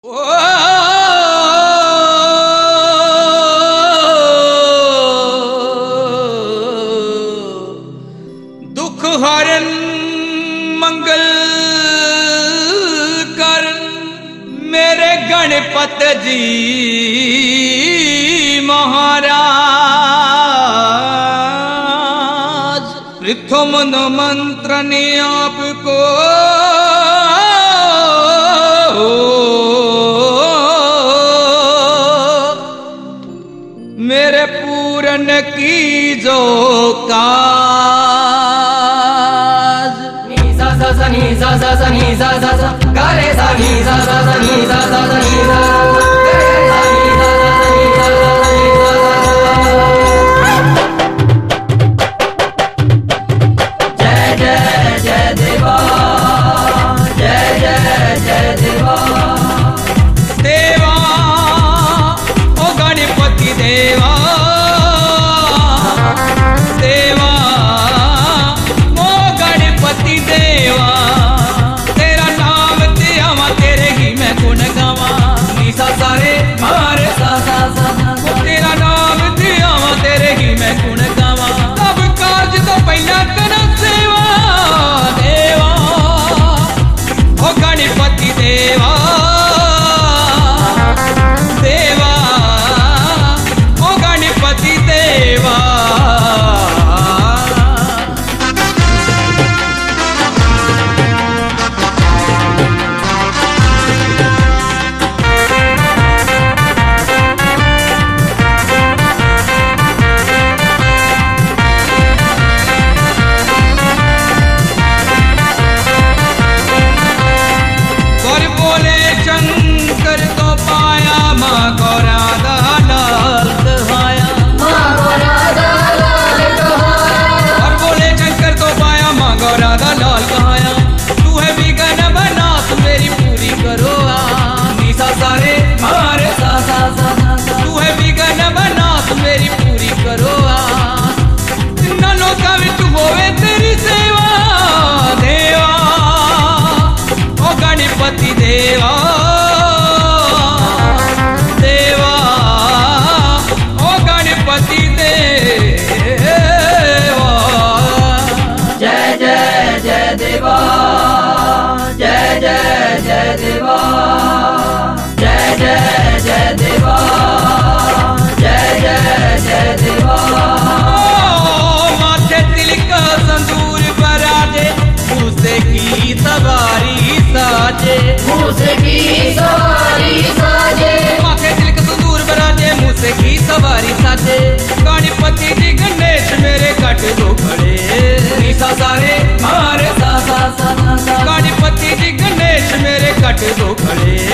दुख हरन मंगल कर मेरे गणपत जी महाराज। प्रथम मंत्र ने आपको मेरे पूरन की जो काज। नी सा सा सा नी सा सा सा नी सा सा सा गा रे सा नी सा सा सा नी सा सा सा नी सा जय जय जय देवा, जय जय जय देवा। देवा ओ गणपति देवा, देवा ओ गणपति देवा। तेरा नाम दिया तेरे ही मैं गुण गावा। नी सा सा रे मारे सा सा सा सा। तेरा नाम दिया तेरे ही मैं गुण गावा। सब कार्य तो पहला कर सेवा। देवा ओ गणपति देवा, देवा ओ गणपति देवा। और बोले शंकर तो पाया माँ गौरा दाल कहाया। और बोले शंकर तो पाया माँ गौरा दाल कहाया। तू है विघ्न बनास मेरी पूरी करो आस। नी सा सा रे मारे सा सा सा सा। तू है विघ्न बनास मेरी पूरी करो आस। न लोका विच होवे तेरी सेवा। देवा ओ गणपति देवा, देवा ओ गणपति देवा। जय जय जय देवा, जय जय जय देवा, जय जय जय देवा, जय जय जय देवा। माथे तिलक संदूर बराजे, मूसे की सवारी साजे। मूसे की सवारी साजे, माथे तिलक संदूर बराजे, मूसे की सवारी साजे। गणपति जी गणेश मेरे कट दो खड़े। नी सा सा रे मारे सा सा सा सा। गणपति जी गणेश मेरे कट दो खड़े।